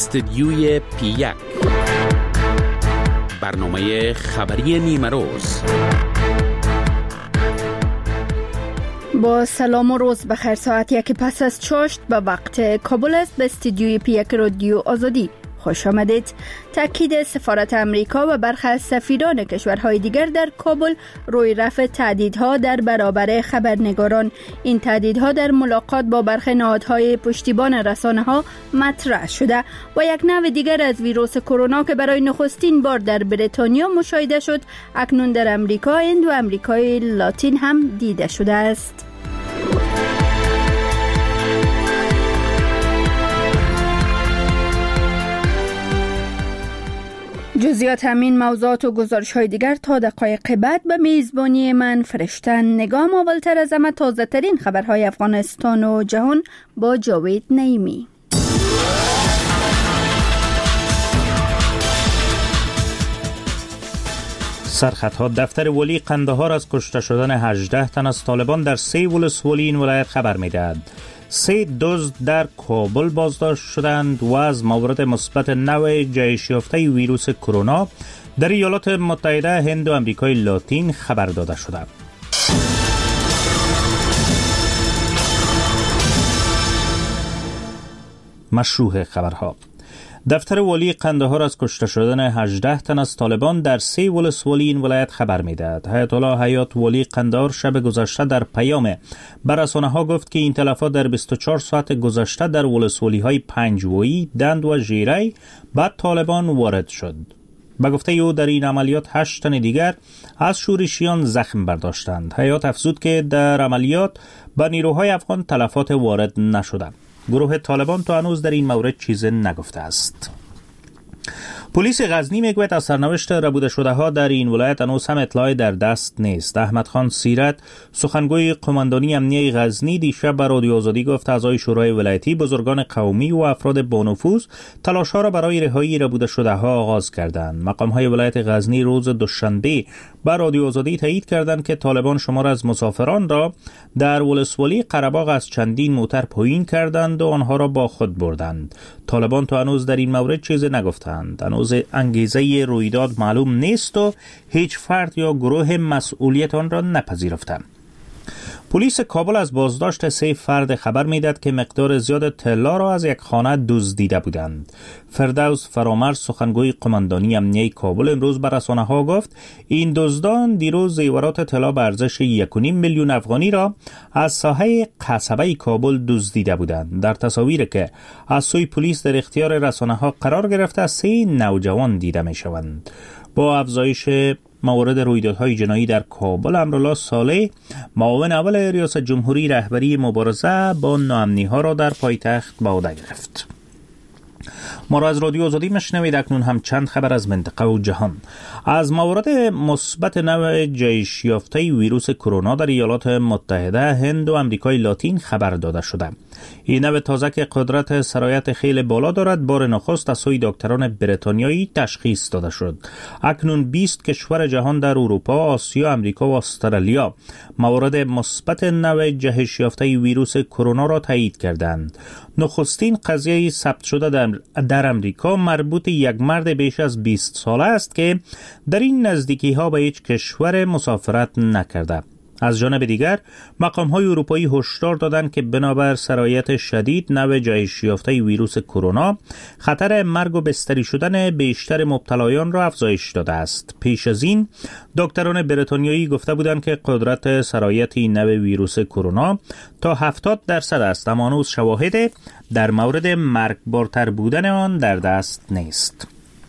استدیوی پی1 برنامه خبری نیمه روز. با سلام و روز بخیر. ساعت 1 پس از چاشت به وقت کابل است. به استدیوی پی1 رادیو آزادی خوش آمدید. تاکید سفارت امریکا و برخی از سفیران کشورهای دیگر در کابل روی رفع تهدیدها در برابر خبرنگاران. این تهدیدها در ملاقات با برخی نهادهای پشتیبان رسانه‌ها مطرح شده و یک نوع دیگر از ویروس کرونا که برای نخستین بار در بریتانیا مشاهده شد اکنون در امریکا، هند و امریکای لاتین هم دیده شده است. جزئیات همین موضوعات و گزارش‌های دیگر تا دقایق بعد به میزبانی من فرشتن نگام. اولتر از همه تازه ترین خبرهای افغانستان و جهان با جاوید نعیمی. سرخطها دفتر ولی قندهار از کشته شدن 18 تن از طالبان در 3 ولسوالی این ولایت خبر می‌دهد. 3 دزد در کابل بازداشت شدند و از مورد مثبت نوع جهش یافته ویروس کرونا در ایالات متحده، هند و امریکای لاتین خبر داده شده. مشروع خبرها: دفتر ولی قندهار از کشته شدن 18 تن از طالبان در 3 ولسوالی این ولایت خبر می‌دهد. آیت الله حیات ولی قندهار شب گذشته در پیام به رسانه‌ها گفت که این تلفات در 24 ساعت گذشته در ولسوالی‌های پنجوایی، دند و ژیری بعد طالبان وارد شد. به گفته او در این عملیات 8 تن دیگر از شورشیان زخم برداشتند. حیات افزود که در عملیات به نیروهای افغان تلفات وارد نشده. گروه طالبان تا هنوز در این مورد چیزی نگفته است. پلیس غزنی میگوید از سرنوشت ربوده شده ها در این ولایت هنوز هم اطلاعی در دست نیست. احمد خان سیرت، سخنگوی قماندانی امنیه غزنی، دیشب به رادیو آزادی گفت اعضای شورای ولایتی، بزرگان قومی و افراد با نفوذ تلاش‌ها را برای رهایی ربوده شده ها آغاز کردند. مقام‌های ولایت غزنی روز دوشنبه به رادیو آزادی تایید کردند که طالبان شمار از مسافران را در ولسوالی قره‌باغ از چندین موتر پایین کردند و آنها را با خود بردند. طالبان تا هنوز در این مورد چیزی نگفتند. هنوز انگیزه رویداد معلوم نیست و هیچ فرد یا گروه مسئولیت آن را نپذیرفتند. پلیس کابل از بازداشت 3 فرد خبر می‌دهد که مقدار زیاد طلا را از یک خانه دزدیده بودند. فردوس فرامرز، سخنگوی قماندانی امنیه کابل، امروز به رسانه‌ها گفت این دزدان دیروز زیورات طلا به ارزش 1.5 میلیون افغانی را از ساحه قصبه کابل دزدیده بودند. در تصاویری که از سوی پلیس در اختیار رسانه‌ها قرار گرفته 3 نوجوان دیده می‌شوند. با افزایش موارد رویدادهای جنایی در کابل، امرالله صالح، معاون اول ریاست جمهوری، رهبری مبارزه با ناامنی‌ها را در پایتخت به عهده گرفت. ما را از رادیو آزادی مشنوید. اکنون هم چند خبر از منطقه و جهان. از موارد مثبت نوع جهش یافته ویروس کرونا در ایالات متحده، هند و امریکای لاتین خبر داده شده. این نوع تازه که قدرت سرایت خیلی بالا دارد، بار نخست از سوی دکتران بریتانیایی تشخیص داده شد. اکنون 20 کشور جهان در اروپا، آسیا، امریکا و استرالیا موارد مثبت نوع جهش یافته ویروس کرونا را تایید کردند. نخستین قضیه ثبت شده در امریکا مربوط یک مرد بیش از 20 ساله است که در این نزدیکی ها به هیچ کشور مسافرت نکرده. از جانب دیگر مقام‌های اروپایی هشدار دادند که بنابر سرایت شدید نوع جهش یافته ویروس کرونا، خطر مرگ و بستری شدن بیشتر مبتلایان را افزایش داده است. پیش از این دکتران بریتانیایی گفته بودند که قدرت سرایت این نوع ویروس کرونا تا 70% است، اما هنوز شواهد در مورد مرگبارتر بودن آن در دست نیست.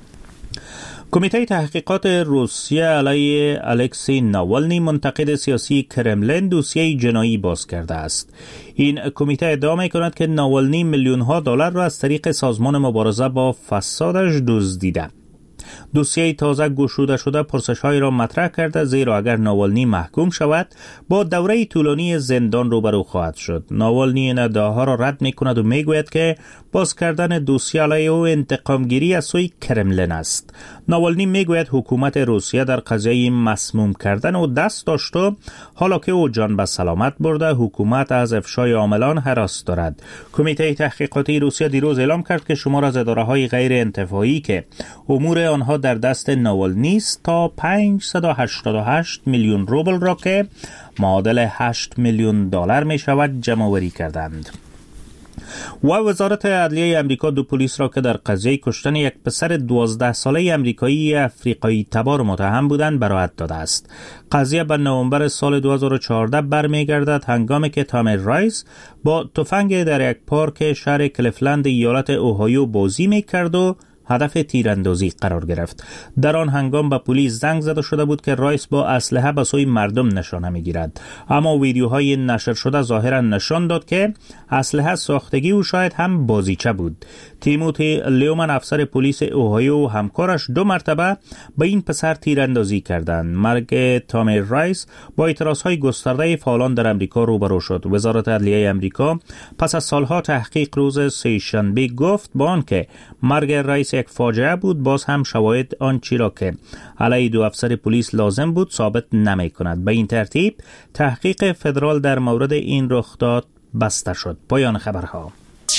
کمیته تحقیقات روسیه علیه الکسی ناوالنی، منتقد سیاسی کرملین، دوسیه جنایی باز کرده است. این کمیته ادعا می‌کند که ناوالنی میلیون‌ها دلار را از طریق سازمان مبارزه با فسادش دزدیده. دوسیه تازه گشوده شده پرسش‌های را مطرح کرده، زیرا اگر ناوالنی محکوم شود با دوره طولانی زندان روبرو خواهد شد. ناوالنی این ادعاها را رد می‌کند و میگوید که باز کردن دوسیه علیه او انتقامگیری از سوی کرملین است. ناوالنی میگوید حکومت روسیه در قضیه مسموم کردن او دست داشت و حالا که او جان به سلامت برده، حکومت از افشای عاملان هراس دارد. کمیته تحقیقاتی روسیه دیروز اعلام کرد که شمار از اداره‌های غیر انتفاعی که امور آنها در دست ناوالنی است تا 588 میلیون روبل را که معادل 8 میلیون دلار می شود جمع آوری کردند. و وزارت عدلیه امریکا دو پلیس را که در قضیه کشتن یک پسر 12 ساله امریکایی افریقایی تبار متهم بودند براءت داده است. قضیه به نوامبر سال 2014 برمیگردد، هنگامی که تامر رایس با تفنگ در یک پارک شهر کلیفلند ایالت اوهایو بازی میکرد و هدف تیراندازی قرار گرفت. در آن هنگام به پلیس زنگ زده شده بود که رایس با اسلحه به سوی مردم نشانه میگیرد، اما ویدیوهای نشر شده ظاهرا نشان داد که اسلحه ساختگی و شاید هم بازیچه بود. تیموتی لیومن افسر پلیس اوهایو و همکارش 2 مرتبه به این پسر تیراندازی کردند. مرگ تامر رایس با اعتراضهای گسترده فعالان در امریکا روبرو شد. وزارت عدلیه امریکا پس از سالها تحقیق روز سه‌شنبه گفت با آنکه مرگ رایس یک فاجعه بود، باز هم شواهد آنچه را که علیه 2 افسر پلیس لازم بود ثابت نمی کند. به این ترتیب تحقیق فدرال در مورد این رخداد بسته شد. پایان خبرها.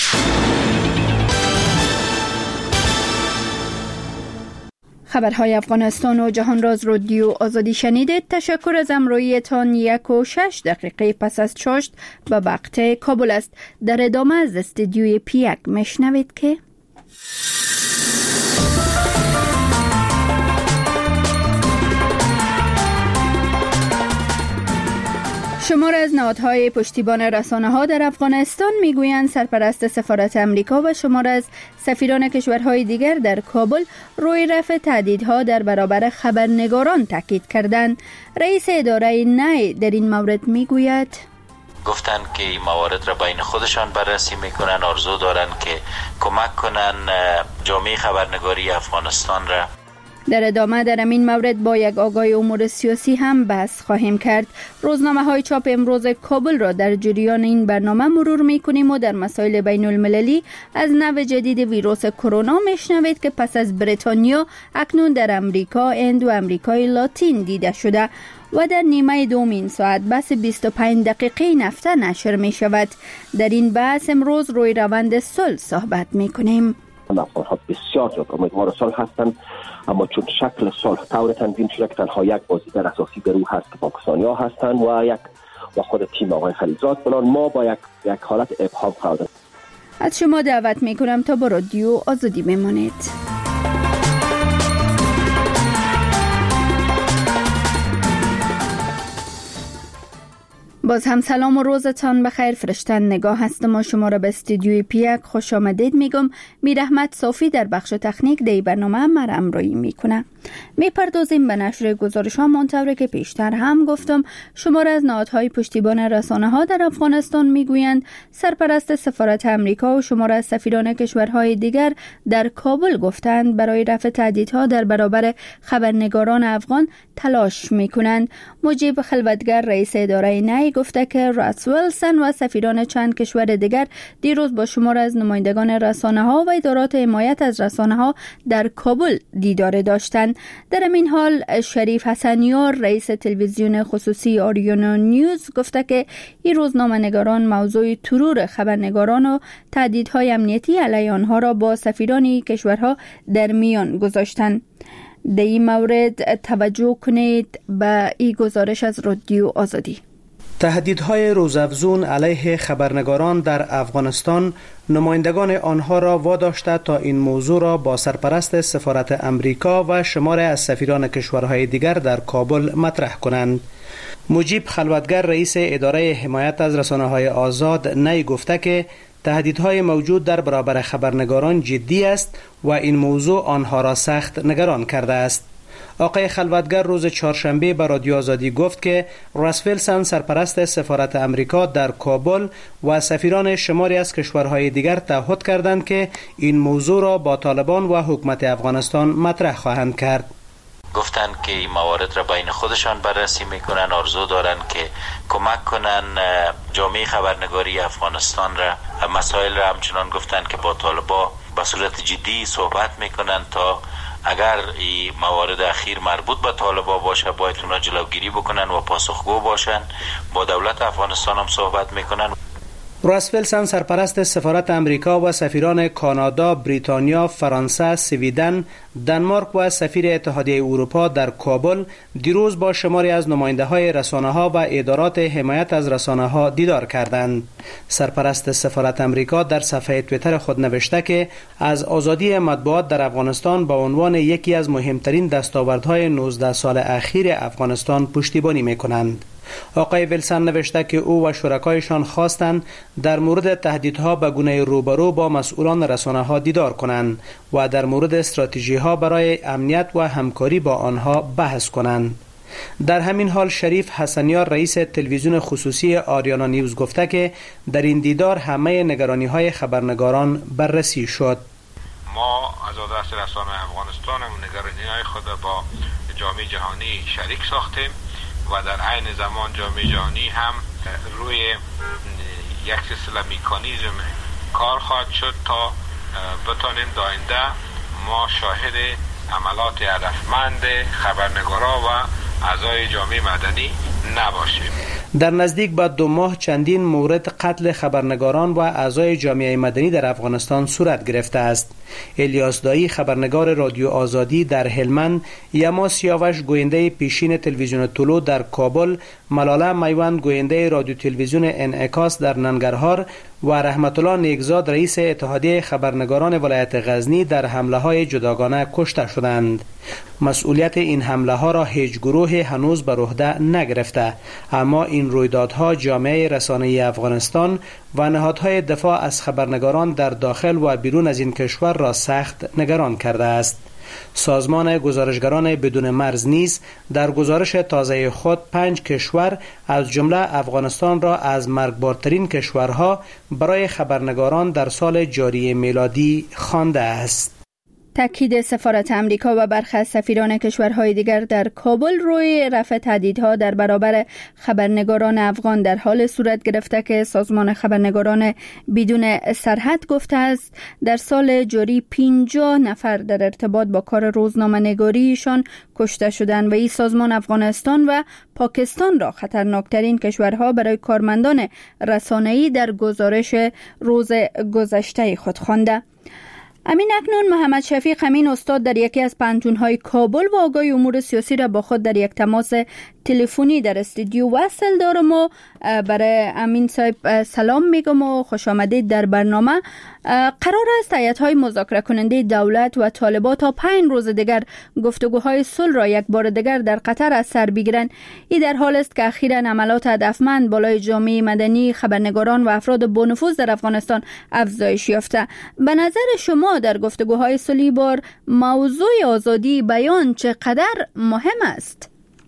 خبرهای افغانستان و جهان راز رادیو آزادی شنیدید. تشکر از همراهیتان. 1:06 پس از چاشت به وقت کابل است. در ادامه از استودیوی پیک مشنوید که شمار از نهادهای پشتیبان رسانه‌ها در افغانستان میگویند سرپرست سفارت امریکا و شمار از سفیران کشورهای دیگر در کابل روی رفع تهدیدها در برابر خبرنگاران تاکید کردند. رئیس اداره نی در این مورد میگوید گفتن که این موارد را بین خودشان بررسی میکنن، آرزو دارن که کمک کنن جامعه خبرنگاری افغانستان را. در ادامه در این مورد با یک آگاهی امور سیاسی هم بحث خواهیم کرد. روزنامه های چاپ امروز کابل را در جریان این برنامه مرور میکنیم و در مسائل بین المللی از نوع جدید ویروس کرونا میشنوید که پس از بریتانیا اکنون در امریکا، هند و امریکای لاتین دیده شده و در نیمه دوم این ساعت بحث 25 دقیقه نفته نشر می شود. در این بحث امروز روی روند صلح صحبت می کنیم. افغان‌ها بسیار زیاد امیدوار صلح هستند، اما چون شکل صلح طور تنظیم شده که تنها یک بازیگر اساسی در او هست که پاکستانی‌ها هستند و خود تیم آقای خلیزاد، بنابراین ما با یک حالت ابهام خواهد. از شما دعوت می کنم تا با رادیو آزادی بمانید. باز هم سلام و روزتان بخیر. فرشتن نگاه هستم و شما را به استودیوی پیک خوش آمدید میگم. میرحمت صافی در بخش تکنیک دی برنامه مرا همراهی میکنه. میپردازیم به نشر گزارش ها منطوری که پیشتر هم گفتم. شمار از نهادهای پشتیبان رسانه ها در افغانستان میگویند سرپرست سفارت امریکا و شمار از سفیران کشورهای دیگر در کابل گفتند برای رفع تهدیدها در برابر خبرنگاران افغان تلاش میکنند. مجیب خلوتگر رئیس اداره نی گفته که راس ویلسون و سفیران چند کشور دیگر دیروز با شمار از نمایندگان رسانه ها و ادارات حمایت از رسانه ها در کابل دیدار داشتند. در این حال شریف حسنیار رئیس تلویزیون خصوصی آریانا نیوز گفته که این روزنامه‌نگاران موضوع ترور خبرنگاران و تهدیدهای امنیتی علیه آنها را با سفیران کشورها در میان گذاشتند. در این مورد توجه کنید به این گزارش از رادیو آزادی. تهدیدهای روزافزون علیه خبرنگاران در افغانستان نمایندگان آنها را واداشته تا این موضوع را با سرپرست سفارت امریکا و شمار از سفیران کشورهای دیگر در کابل مطرح کنند. مجیب خلوتگر رئیس اداره حمایت از رسانه‌های آزاد نی گفته که تهدیدهای موجود در برابر خبرنگاران جدی است و این موضوع آنها را سخت نگران کرده است. آقای خلوتگر روز چهارشنبه به رادیو آزادی گفت که راسفلسن سرپرست سفارت امریکا در کابل و سفیران شماری از کشورهای دیگر تعهد کردند که این موضوع را با طالبان و حکومت افغانستان مطرح خواهند کرد. گفتن که این موارد را بین خودشان بررسی میکنن، آرزو دارن که کمک کنن جامعه خبرنگاری افغانستان را، مسائل را همچنان گفتن که با طالبا به صورت جدی صحبت میکنن تا اگر این موارد اخیر مربوط به طالبا باشه باید اونا جلوگیری بکنن و پاسخگو باشن. با دولت افغانستان هم صحبت میکنن. راسفلسن سرپرست سفارت امریکا و سفیران کانادا، بریتانیا، فرانسه، سویدن، دانمارک و سفیر اتحادیه اروپا در کابل دیروز با شماری از نماینده‌های رسانه‌ها و ادارات حمایت از رسانه‌ها دیدار کردند. سرپرست سفارت امریکا در صفحه توییتر خود نوشته که از آزادی مطبوعات در افغانستان به عنوان یکی از مهمترین دستاوردهای 19 سال اخیر افغانستان پشتیبانی می‌کنند. آقای ویلسن نوشته که او و شرکایشان خواستند در مورد تهدیدها به گونه روبرو با مسئولان رسانه‌ها دیدار کنند و در مورد استراتژی‌ها برای امنیت و همکاری با آنها بحث کنند. در همین حال شریف حسنیار رئیس تلویزیون خصوصی آریانا نیوز گفته که در این دیدار همه نگرانی‌های خبرنگاران بررسی شد. ما از دست رسانه‌های افغانستان نگرانی‌های خود با جامعه جهانی شریک ساختیم و در عین زمان جامعه جهانی هم روی یک سلسله مکانیزم کار خواهد شد تا بتانیم داینده ما شاهد عملات هدفمند خبرنگارا و اعضای جامعه مدنی نباشیم. در نزدیک به 2 ماه چندین مورد قتل خبرنگاران و اعضای جامعه مدنی در افغانستان صورت گرفته است. الیاس دایی خبرنگار رادیو آزادی در هلمند، یما سیاوش گوینده پیشین تلویزیون طلوع در کابل، ملاله میوند گوینده رادیو تلویزیون انعکاس در ننگرهار و رحمت الله نیکزاد رئیس اتحادیه خبرنگاران ولایت غزنی در حمله‌های جداگانه کشته شدند. مسئولیت این حمله‌ها را هیچ گروه هنوز بر عهده نگرفته، اما این رویدادها جامعه رسانه‌ای افغانستان و نهادهای دفاع از خبرنگاران در داخل و بیرون از این کشور را سخت نگران کرده است. سازمان گزارشگران بدون مرز نیز در گزارش تازه خود 5 کشور از جمله افغانستان را از مرگبارترین کشورها برای خبرنگاران در سال جاری میلادی خوانده است. تاکید سفارت امریکا و برخی از سفیران کشورهای دیگر در کابل روی رفع تهدیدها در برابر خبرنگاران افغان در حال صورت گرفته که سازمان خبرنگاران بدون سرحد گفته است در سال جاری 50 نفر در ارتباط با کار روزنامه‌نگاریشان کشته شدند و این سازمان افغانستان و پاکستان را خطرناکترین کشورها برای کارمندان رسانه‌ای در گزارش روز گذشته خود خوانده. امین اکنون محمد شفیق امین استاد در یکی از پانتون‌های کابل و آگاه امور سیاسی را با خود در یک تماس تلفنی در استودیو وصل دارم و برای امین صاحب سلام میگم و خوش آمدید در برنامه. قرار است هیئت‌های مذاکره کننده دولت و طالبان تا 5 روز دیگر گفتگوهای صلح را یک بار دیگر در قطر از سر بگیرند. این در حال است که اخیراً عملات هدفمند بالای جامعه مدنی، خبرنگاران و افراد با نفوذ در افغانستان افزایش یافته. به نظر شما در گفتگوهای صلحی بار موضوع آزادی بیان چقدر مهم است؟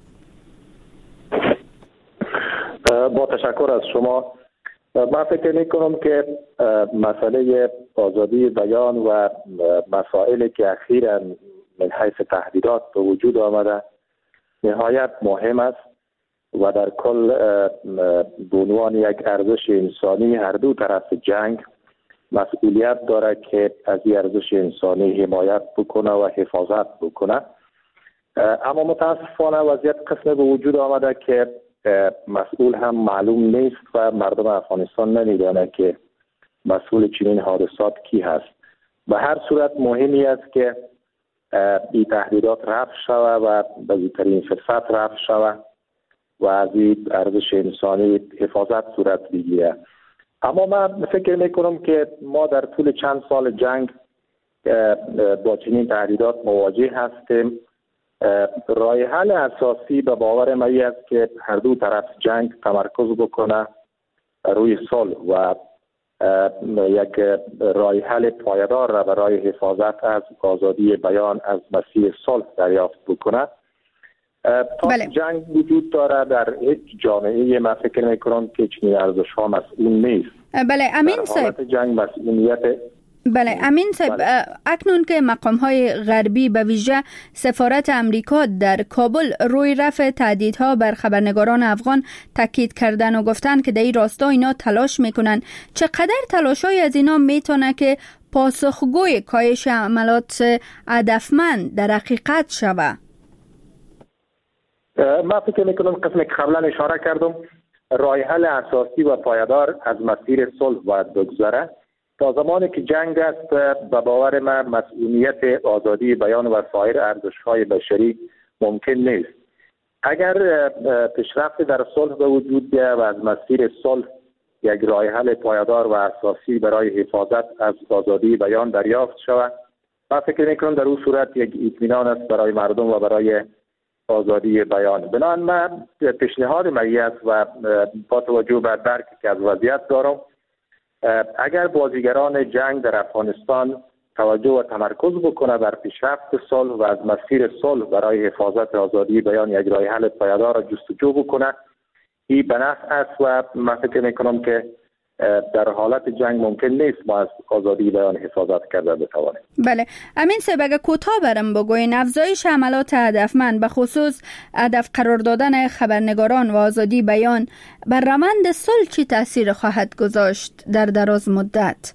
با تشکر از شما. من فکر میکنم که مسئله آزادی بیان و مسائلی که اخیراً من حیث تهدیدات به وجود آمده نهایت مهم است و در کل به عنوان یک ارزش انسانی هر دو طرف جنگ مسئولیت داره که از این ارزش انسانی حمایت بکنه و حفاظت بکنه. اما متاسفانه وضعیت قسم به وجود آمده که مسئول هم معلوم نیست و مردم افغانستان نمیدانه که مسئول چنین حادثات کی هست. به هر صورت مهمی است که این تهدیدات رفع شود و به زودترین فرصت رفع شود و از این ارزش انسانی حفاظت صورت بگیره. اما من فکر میکنم که ما در طول چند سال جنگ با چنین تهدیدات مواجه هستیم. راه حل اساسی به باور من است که هر دو طرف جنگ تمرکز بکنه روی صلح و یک راه حل پایدار را برای حفاظت از آزادی بیان از مسیر صلح دریافت بکنه. بله. جنگ وجود داره در هیچ جامعه، من فکر میکنم که چنین ارزش ها مسئول نیست. بله امین صاحب، جنگ مسئولیت. بله امین صاحب، اکنون که مقام‌های غربی به ویژه سفارت امریکا در کابل روی رفع تهدیدها بر خبرنگاران افغان تاکید کردن و گفتن که در این راستا اینا تلاش میکنن، چقدر تلاشای از اینا میتونه که پاسخگوی کاهش عملات هدفمند در حقیقت شوه؟ من فکر میکنم قسمی که قبلا اشاره کردم، راه حل اساسی و پایدار از مسیر صلح باید بگذره. تا زمانی که جنگ است، به باور من مسئولیت آزادی بیان و سایر ارزش‌های بشری ممکن نیست. اگر پیشرفت در صلح به وجود بیاید و از مسیر صلح یک راه حل پایدار و اساسی برای حفاظت از آزادی بیان دریافت شود، من فکر میکنم در اون صورت یک اطمینان است برای مردم و برای آزادی بیان. بنابراین من پیشنهاد من است و با توجه به درکی که از وضعیت دارم، اگر بازیگران جنگ در افغانستان توجه و تمرکز بکنه بر پیشرفت صلح و از مسیر صلح برای حفاظت آزادی بیان یک راه حل پایدار را جستجو بکنه، این به نفع است و من فکر میکنم که در حالت جنگ ممکن نیست ما از آزادی بیان حفاظت کرده بتوانیم. بله امین صاحب، اگه کوتاه برام بگوین افزایش عملات هدفمند به خصوص هدف قرار دادن خبرنگاران و آزادی بیان بر روند صلح چی تاثیر خواهد گذاشت در دراز مدت؟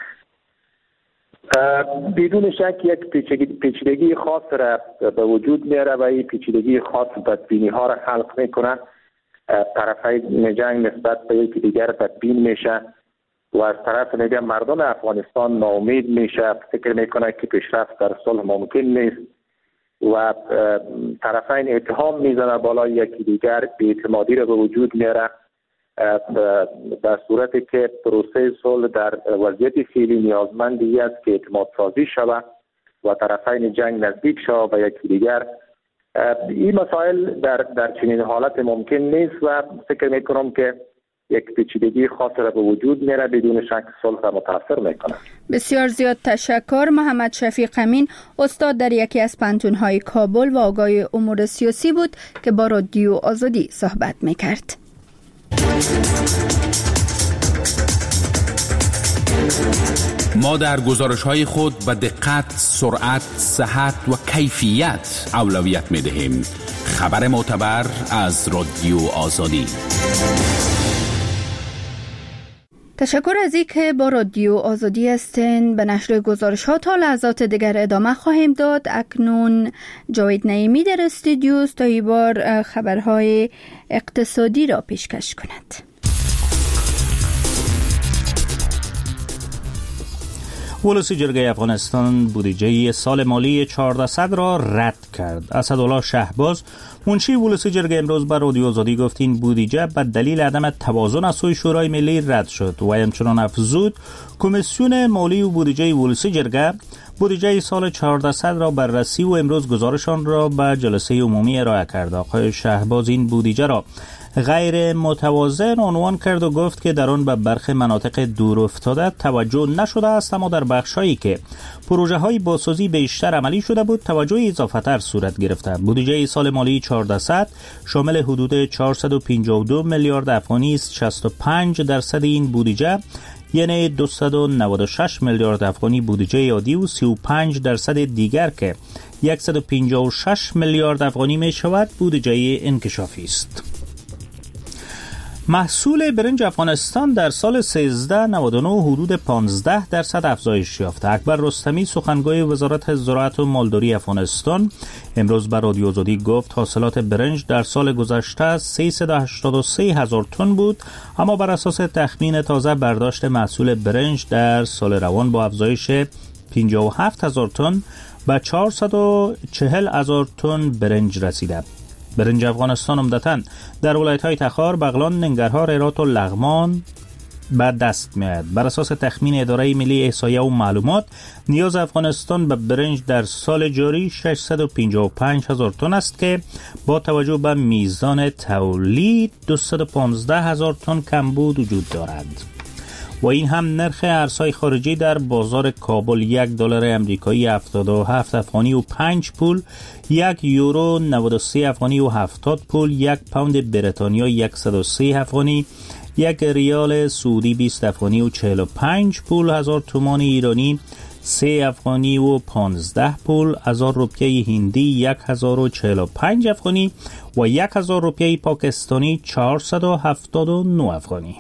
بدون شک یک پیچیدگی خاص را به وجود میاره و این پیچیدگی خاص بدبینی ها را خلق میکنه. طرفین جنگ نسبت به یکی دیگر بدبین میشه و از طرف دیگر مردم افغانستان ناامید میشه، فکر میکنه که پیشرفت در صلح ممکن نیست و طرفین اتهام میزنه بالای یکی دیگر، بی‌اعتمادی را به وجود میاره. در صورتی که پروسه صلح در وضعیت فعلی نیازمندی است که اعتماد سازی شود و طرفین جنگ نزدیک شود به یکی دیگر، این مسائل در چنین حالت ممکن نیست و فکر میکنم که یک پیچیدگی خاص را به وجود میاره، بدون شک صلح را متاثر میکنه. بسیار زیاد تشکر. محمد شفیق امین، استاد در یکی از پانتون‌های کابل و آگاه امور سیاسی بود که با رادیو آزادی صحبت میکرد. ما در گزارش‌های خود به دقت، سرعت، صحت و کیفیت اولویت می‌دهیم. خبر معتبر از رادیو آزادی. تشکر از اینکه با رادیو آزادی هستین. به نشر گزارش‌ها تا لحظات دیگر ادامه خواهیم داد. اکنون جاوید نعیمی در استودیو است تا این بار خبرهای اقتصادی را پیشکش کند. ولسی جرگه افغانستان بودجه سال مالی 1400 را رد کرد. اسدالله شهباز، منشی ولسی جرگه، امروز بر رادیو آزادی گفت این بودجه به دلیل عدم توازن از سوی شورای ملی رد شد و همچنان افزود کمیسیون مالی و بودجه ولسی جرگه بودجه سال 1400 را بررسی و امروز گزارشان را به جلسه عمومی ارائه کرد. آقای شهباز این بودجه را غیر متوازن عنوان کرد و گفت که در آن به برخی مناطق دور افتاده توجه نشده است، اما در بخش‌هایی که پروژه های بازسازی بیشتر عملی شده بود توجه اضافه تر صورت گرفته. بودجه سال مالی 1400 شامل حدود 452 میلیارد افغانی است. 65% این بودجه یعنی 296 میلیارد افغانی بودجه عادی و 35% دیگر که 156 میلیارد افغانی می شود بودجه انکشافی است. محصول برنج افغانستان در سال 1399 حدود 15% افزایش یافت. اکبر رستمی، سخنگوی وزارت زراعت و مالداری افغانستان، امروز بر رادیو آزادی گفت حاصلات برنج در سال گذشته 383 هزار تن بود، اما بر اساس تخمین تازه برداشت محصول برنج در سال روان با افزایش 57 هزار تن به 440 هزار تن برنج رسیده. برنج افغانستان عمدتاً در ولایت‌های تخار، بغلان، ننگرهار، هرات و لغمان به دست می‌آید. بر اساس تخمین اداره ملی احصایه و معلومات، نیاز افغانستان به برنج در سال جاری 655 هزار تن است که با توجه به میزان تولید 215 هزار تن کمبود وجود دارد. و این هم نرخ ارزهای خارجی در بازار کابل 1 دلار امریکایی 77 افغانی و 5 پول، 1 یورو 93 افغانی و 70 پول، 1 پوند بریتانیا 103 افغانی، 1 ریال سعودی 20 افغانی و 45 پول، 1000 تومان ایرانی 3 افغانی و 15 پول، 1000 روپیه هندی 1045 افغانی و 1000 روپیه پاکستانی 479 افغانی.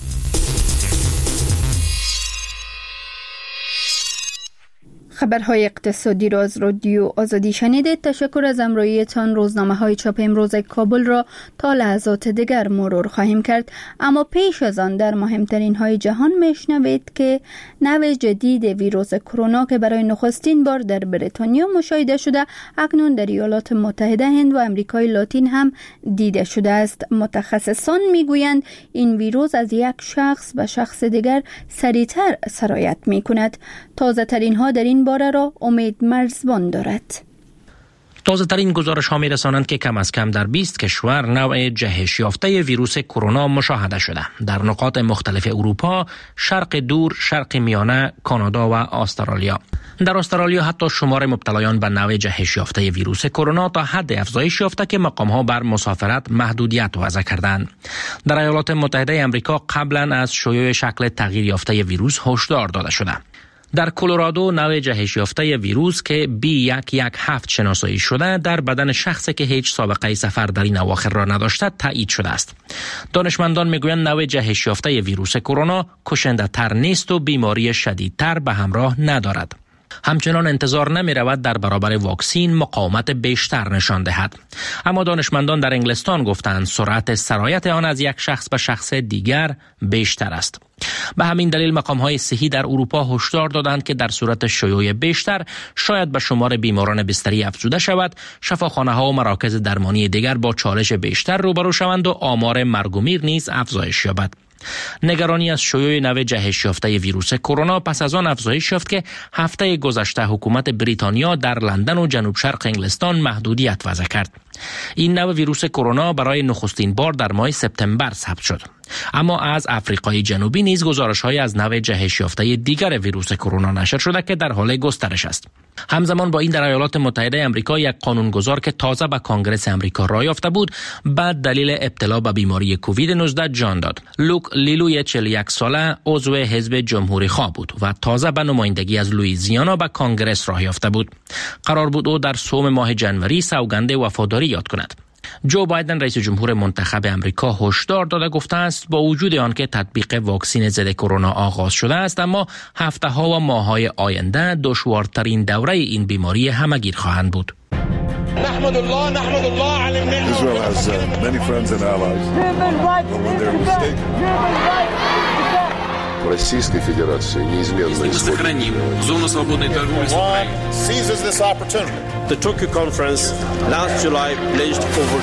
خبرهای اقتصادی را از رادیو آزادی شنیدید. تشکر از همراهیتان. روزنامه های چاپ امروز کابل را تا لحظات دیگر مرور خواهیم کرد، اما پیش از آن در مهمترین های جهان میشنوید که نوع جدید ویروس کرونا که برای نخستین بار در بریتانیا مشاهده شده اکنون در ایالات متحده هند و امریکای لاتین هم دیده شده است. متخصصان میگویند این ویروس از یک شخص به شخص دیگر سریعتر سرایت میکند. تازه ترین ها در این باره را امید مرزبان دارد. تازه ترین گزارش ها می رسانند که کم از کم در 20 کشور نوع جهش یافته ویروس کرونا مشاهده شده. در نقاط مختلف اروپا، شرق دور، شرق میانه، کانادا و استرالیا. در استرالیا حتی شمار مبتلایان به نوع جهش یافته ویروس کرونا تا حد افزایش یافته که مقام ها بر مسافرت محدودیت وضع کردند. در ایالات متحده آمریکا قبلا از شیوع شکل تغییر یافته ویروس هشدار داده شده. در کلرادو نوع جهش یافته ویروس که B117 شناسایی شده در بدن شخصی که هیچ سابقه سفر در این اواخر را نداشته تایید شده است. دانشمندان میگویند نوع جهش یافته ویروس کرونا کشنده تر نیست و بیماری شدیدتر به همراه ندارد. همچنان انتظار نمی رود در برابر واکسین مقاومت بیشتر نشان دهد. اما دانشمندان در انگلستان گفتند سرعت سرایت آن از یک شخص به شخص دیگر بیشتر است. به همین دلیل مقام‌های صحی در اروپا هشدار دادند که در صورت شیوع بیشتر شاید به شمار بیماران بستری افزوده شود، شفاخانه‌ها و مراکز درمانی دیگر با چالش بیشتر روبرو شوند و آمار مرگ و میر نیز افزایش یابد. نگرانی از شیوع نوع جهش یافته ویروس کرونا پس از آن افزایش یافت که هفته گذشته حکومت بریتانیا در لندن و جنوب شرق انگلستان محدودیت وضع کرد. این نوع ویروس کرونا برای نخستین بار در ماه سپتامبر ثبت شد. اما از آفریقای جنوبی نیز گزارش‌های از نوع جهش یافته دیگر ویروس کرونا نشر شده که در حال گسترش است. همزمان با این در ایالات متحده آمریکا یک قانونگذار که تازه به کانگرس آمریکا راه یافته بود بعد دلیل ابتلا به بیماری کووید 19 جان داد. لوک لیلوی 41 ساله عضو حزب جمهوری خواه بود و تازه به نمایندگی از لوئیزیانا به کانگرس راه یافته بود. قرار بود او در سوم ماه جنوری سوگند وفاداری یاد کند. جو بایدن رئیس جمهور منتخب امریکا هشدار داده گفته است با وجود آنکه تطبیق واکسن ضد کرونا آغاز شده است اما هفته‌ها و ماه‌های آینده دشوارترین دوره این بیماری همگیر خواهند بود. نحمد الله على النعمة. Israel has many friends and allies. But when they're mistaken. Российской Федерации неизменно сохраним зону свободной торговли с Украиной. Seizes this opportunity. The Tokyo conference last July pledged over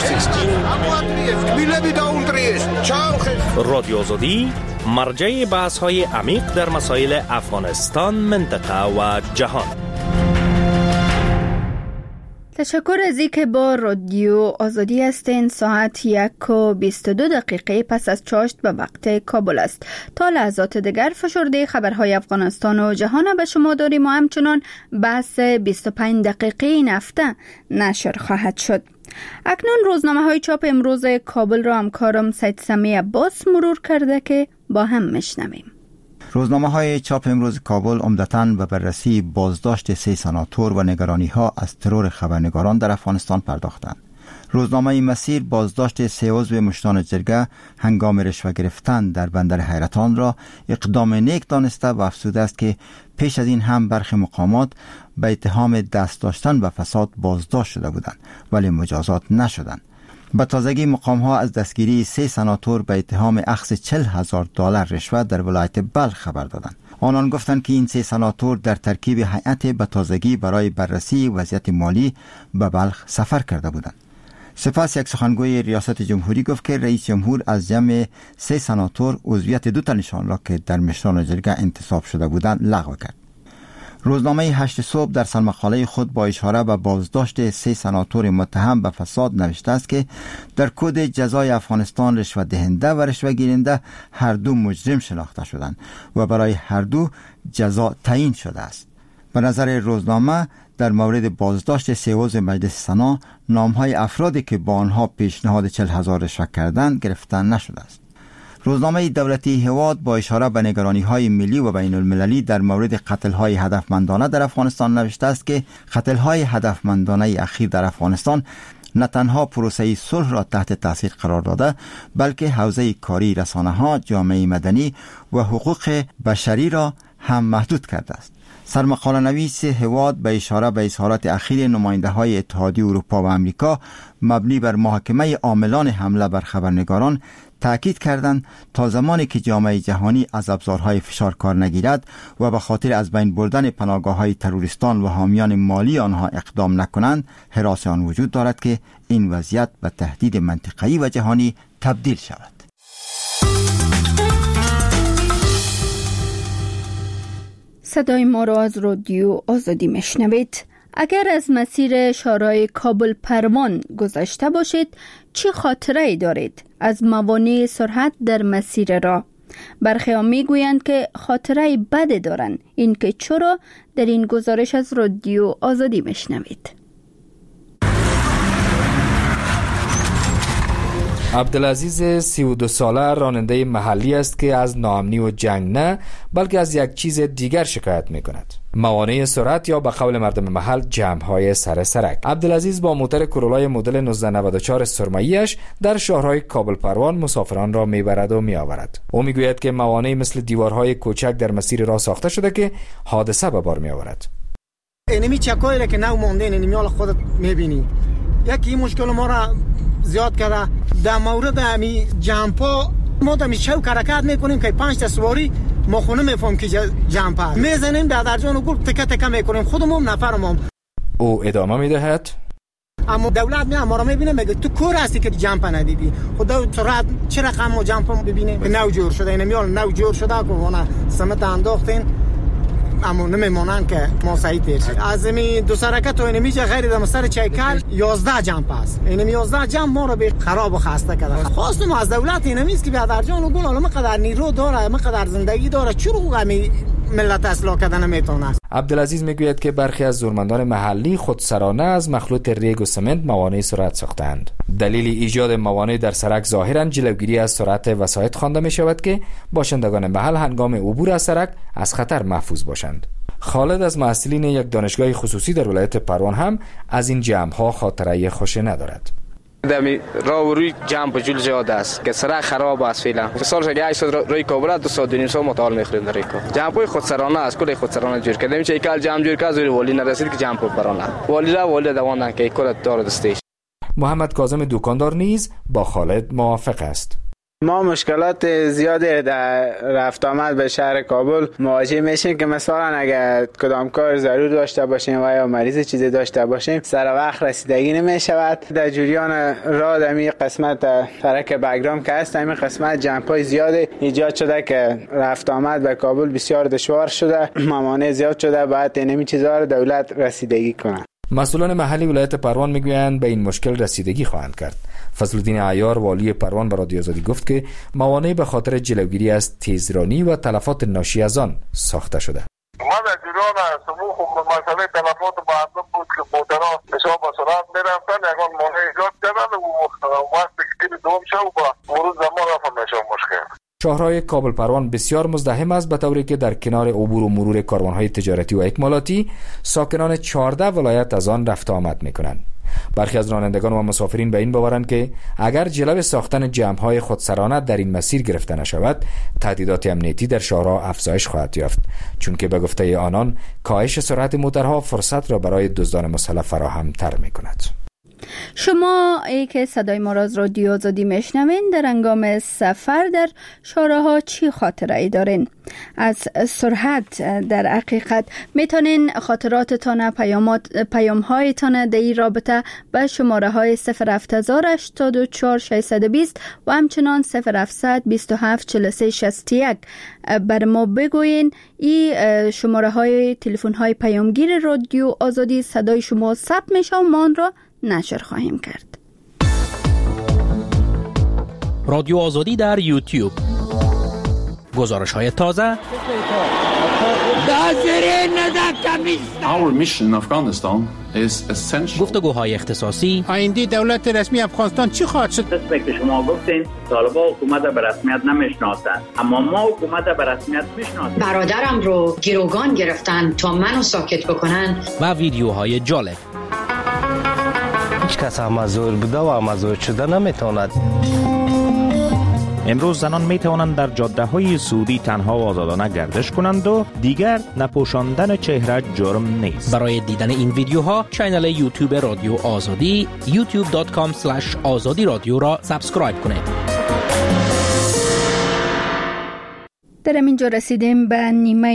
16 رادیو آزادی مرجع بحث‌های عمیق در مسائل افغانستان، منطقه و جهان. تشکر از اینکه با رادیو آزادی هستین. ساعت 1:22 پس از چاشت به وقت کابل است. تا لحظات دیگر فشرده خبرهای افغانستان و جهان به شما داریم و همچنان بحث 25 دقیقه این هفته نشر خواهد شد. اکنون روزنامه های چاپ امروز کابل را همکارم سید سمی عباس مرور کرده که با هم میشنویم. روزنامه های چاپ امروز کابل عمدتاً به بررسی بازداشت 3 سناتور و نگرانی ها از ترور خبرنگاران در افغانستان پرداختند. روزنامه مسیر بازداشت 3 عضو مشتان جرگه هنگام رشوه گرفتن در بندر حیرتان را اقدام نیک دانسته و افزوده است که پیش از این هم برخی مقامات به اتهام دست داشتن به فساد بازداشت شده بودند ولی مجازات نشدند. به تازگی مقام ها از دستگیری 3 سناتور به اتهام اخذ $40,000 رشوت در ولایت بلخ خبر دادند. آنان گفتند که این 3 سناتور در ترکیب هیئت به تازگی برای بررسی وضعیت مالی به بلخ سفر کرده بودند. سپس یک سخنگوی ریاست جمهوری گفت که رئیس جمهور از جمع 3 سناتور عضویت 2 تنشان را که در مشران جرگه انتصاب شده بودند لغو کرد. روزنامه 8 صبح در سرمقاله خود با اشاره به بازداشت 3 سناتور متهم به فساد نوشته است که در کد جزای افغانستان رشوت دهنده و رشوه گیرنده هر دو مجرم شناخته شدند و برای هر دو جزا تعیین شده است. به نظر روزنامه در مورد بازداشت 3 عضو مجلس سنا نامهای افرادی که با آنها پیشنهاد 40,000 رشوه کردند گرفته نشده است. روزنامه دولتی هواد با اشاره به نگرانی‌های ملی و بین المللی در مورد قتل‌های هدفمندانه در افغانستان نوشته است که قتل‌های هدفمندانه اخیر در افغانستان نه تنها پروسه صلح را تحت تاثیر قرار داده، بلکه حوزه کاری رسانه‌ها، جامعه مدنی و حقوق بشری را هم محدود کرده است. سرمقاله نویس هواد به اشاره به اظهارات اخیر نماینده‌های اتحادیه اروپا و امریکا مبنی بر محاکمه عاملان حمله بر خبرنگاران تأکید کردند تا زمانی که جامعه جهانی از ابزارهای فشار کار نگیرد و به خاطر از بین بردن پناهگاه‌های تروریستان و حامیان مالی آنها اقدام نکنند، هراس آن وجود دارد که این وضعیت به تهدید منطقه‌ای و جهانی تبدیل شود. صدای ما را از رادیو آزادی میشنوید. اگر از مسیر شارع کابل پروان گذشته باشید، چه خاطره‌ای دارید از موانع سرعت در مسیر راه؟ برخی ها میگویند که خاطره بد دارند. این که چرا؟ در این گزارش از رادیو آزادی میشنوید. عبدالعزیز 32 ساله راننده محلی است که از ناامنی و جنگ نه، بلکه از یک چیز دیگر شکایت می کند: موانع سرعت یا به قول مردم محل جمع‌های سر سرک. عبدالعزیز با موتور کرولای مدل 1994 سرمایی‌اش در شهرهای کابل پروان مسافران را میبرد و میآورد. او میگوید که موانع مثل دیوارهای کوچک در مسیر راه ساخته شده که حادثه به بار میآورد. اینمی چکایی که نو مونده اینمیال خودت میبینی. یکی مشکل ما را زیاد کرده در مورد امی جمپا. ما دمی چوک حرکت میکنیم که 5 تا سواری ما خونه میفهم که جمپا میزنیم در جان و گل تکه تکه میکنیم خودمون نفرمون. او ادامه میدهد: اما دولت ما را میبینه میگه تو کور هستی که جمپا ندیدی. خدا سرعت چه رقم جمپا ببینه که نو جور شده. اینمیال نو جور شده که وانا سمت انداختین اما نمیمونن که ما صحیح تیر شد. از این دو سرکت و اینمی چه غیر در سر چایکل 11 جمپ است. اینمی 11 جمپ ما رو به خراب و خسته کرده. خواستم از دولت اینمی است که به در جان و گل حالا مقدر نیرو داره، مقدر زندگی داره، چرا همی ملت اصلاح کردن نمیتونه. عبدالعزیز میگوید که برخی از زورمندان محلی خودسرانه از مخلوط ریگ و سمنت موانع سرعت ساختند. دلیل ایجاد موانع در سرک ظاهرا جلوگیری از سرعت وسایط خوانده می شود که باشندگان محل هنگام عبور از سرک از خطر محفوظ باشند. خالد از محصلین یک دانشگاه خصوصی در ولایت پروان هم از این جمع‌ها خاطره خوشی ندارد. دمی راه روی جمپ جول زیاد است که سرک خراب است فعلا. سالش اگه 8 روی کابل 2 سال متعال میخوریم در ریکو. جمپای خودسرانه است، کلی خودسرانه جور کردیم. چه کال جمپ جور کرد زیر والی نرسید که جمپ برانه. والی دواندن که کل دار دستش. محمد کاظم دکاندار نیز با خالد موافق است. ما مشکلات زیادی در رفت آمد به شهر کابل مواجه میشیم که مثلا اگر کدام کار ضرور داشته باشیم و یا مریض چیزی داشته باشیم سر وقت رسیدگی نمی شود. در جریان راه در قسمت سرک بگرام که هست در قسمت جمپای زیاد ایجاد شده که رفت آمد به کابل بسیار دشوار شده، موانع زیاد شده، باید اینمی چیزها رو دولت رسیدگی کنه. مسئولان محلی ولایت پروان میگویند به این مشکل رسیدگی خواهند کرد. فضلالدین عیار والی پروان به رادیو آزادی گفت که موانع به خاطر جلوگیری از تیزرانی و تلفات ناشی از آن ساخته شده. ما در جریان سموح مسئله تلفات مردم بود که موترها حساب با سرعت میرفتن، یکان موانع ایجاد کردن و وقت که دوم شد و با مرور زمان رفت میشه مشکل. شهرهای کابل پروان بسیار مزدحم است به طوری که در کنار عبور و مرور کاروانهای تجارتی و اکمالاتی ساکنان 14 ولایت از آن رفت آمد میکنند. برخی از رانندگان و مسافرین به این باورند که اگر جلو ساختن جمع‌های خودسرانه در این مسیر گرفته نشود، تهدیدات امنیتی در شهرها افزایش خواهد یافت، چون که به گفته آنان کاهش سرعت موترها فرصت را برای دزدان مسلح فراهم تر میکند. شما ای که صدای ما را از رادیو آزادی میشنوین در هنگام سفر در شاهراه چی خاطره ای دارین؟ از سرعت در حقیقت میتونین خاطراتتان پیام هایتان در این رابطه به شماره های 07084 620 و همچنان 0700 27 43 61 بر ما بگوین. این شماره های تلفن های پیامگیر رادیو آزادی، صدای شما ثبت میشه و ما آن را نشر خواهیم کرد. رادیو آزادی در یوتیوب، گزارش های تازه. Our mission in Afghanistan is essential. گفتگوهای اختصاصی. آینده دولت رسمی افغانستان چی خواهد شد؟ که شما گفتین طالبان حکومت به رسمیت نمیشناسند، اما ما حکومت به رسمیت میشناسیم. برادرم رو گروگان گرفتن تا منو ساکت بکنن. و ویدیوهای جالب. هیچ کس مزور بوده و مزور شده نمیتواند. امروز زنان می توانند در جاده های سعودی تنها و آزادانه گردش کنند و دیگر نپوشاندن چهره جرم نیست. برای دیدن این ویدیوها کانال یوتیوب رادیو آزادی youtube.com/azadi رادیو را سابسکرایب کنید. در اینجا رسیدیم به نیمه